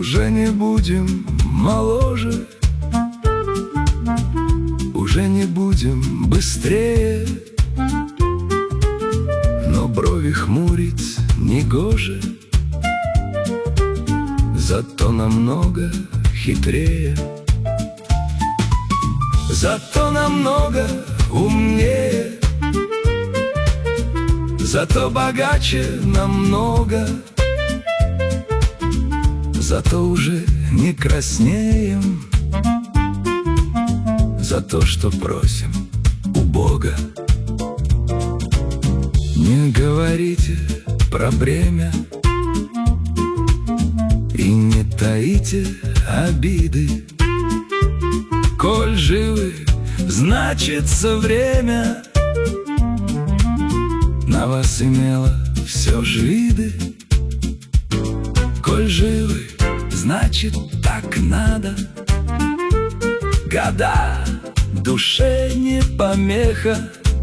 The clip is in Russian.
Уже не будем моложе, уже не будем быстрее, но брови хмурить негоже, зато намного хитрее, зато намного умнее, зато богаче намного, зато уже не краснеем за то, что просим у Бога. Не говорите про бремя и не таите обиды. Коль живы, значится время на вас имело все ж виды. Коль живы, значит так надо. Года душе не помеха,